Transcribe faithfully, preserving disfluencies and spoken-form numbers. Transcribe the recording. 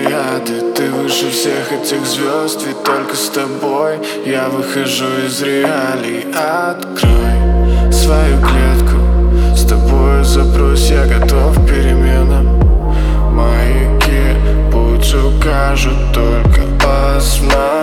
плеяды. Ты выше всех этих звезд, ведь только с тобой я выхожу из реалий. Открой свою клетку, с тобой запрусь, я готов к переменам. Маяки путь укажут, только посмотри.